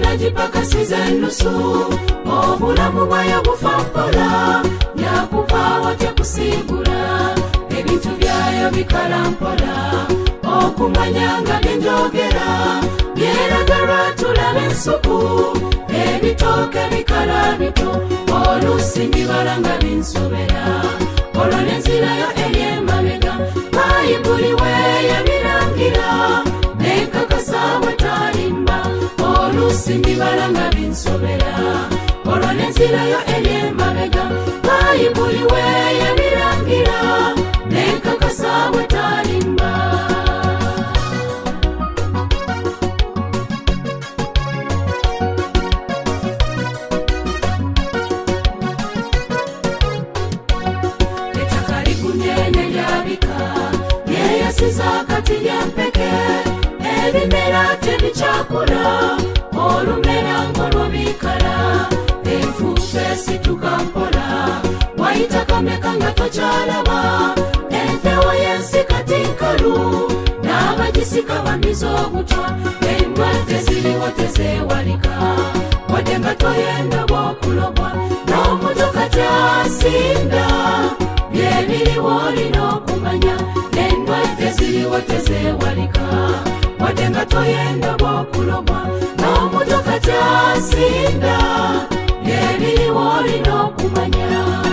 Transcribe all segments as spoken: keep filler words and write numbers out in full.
nagipakasiza ennusu obulamu bwayo bufa mpola yakuva watya kusigula ebintu byayo bikala mpola okumanya nga byenjogera byeraga lwatulaba ensuku ebitooke bikala bito oluusi mbibala nga binsobera olwo nenzirayo eri emabega bayibuli we yabirangira nekakasa wetalimba oluusi mbibala nga binsobera olwo nenzirayo eri emabega bayibuli we yabirangira nekakasa wetalimba kati lyampeke ebimera tebikyakula olumera ng'olwobikala enfuufe situka mpola wayita kameka nga tokyalaba empewo y'ensi kati nkalu n'abagisika bamiza obutwa endwadde ziriwo tezeewalika wadde nga toyendoba okulobwa n'omutoka tyasinda byebiriwo olina okumanya endwadde ziriwo tezeewalika wadde nga toyendoba okulobwa n'omutoka tyasinda byebiriwo olina okumanya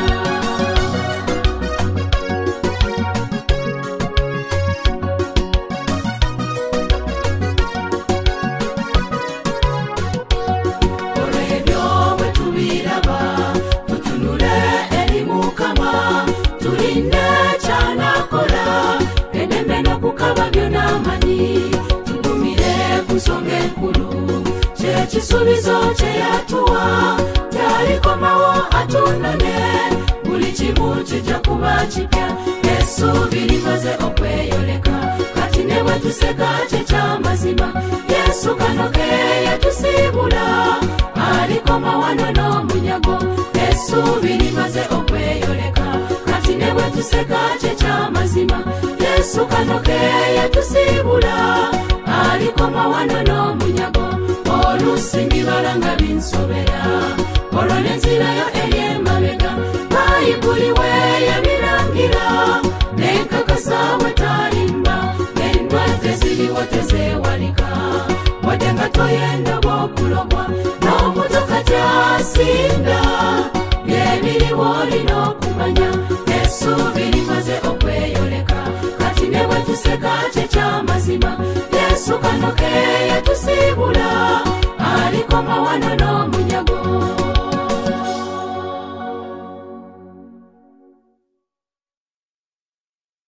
olw'ebyo bwe tubiraba tutunule eri Mukama tulinde kyanakola eddembe n'okukaba by'onamanyi tugumire ku nsonga enkulu kyekisuubizo kye yatuwa tyalikomawo atunone buli kimu kijja kuba kipya essuubi limaze okweyoleka kati ne bwe tuseka kye ky'amazima yesu kano ke yatusiibula alikoma wano n'omunyago essuubi limaze okweyoleka kati ne bwe tuseka kye ky'amazima yesu kano ke yatusiibula alikoma wano n'omunyago oluusi mbibala nga binsobera olwo nenzirayo eri emabega bayibuli we yabirangira nekakasa wetalimba endwadde ziriwo tezeewalika wadde nga toyendoba okulobwa n'omutoka tyasinda byebiriwo olina okumanya essuubi limaze okweyoleka kati ne bwe tuseka kye ky'amazima yesu kano ke yatusiibula alikoma wano n'omu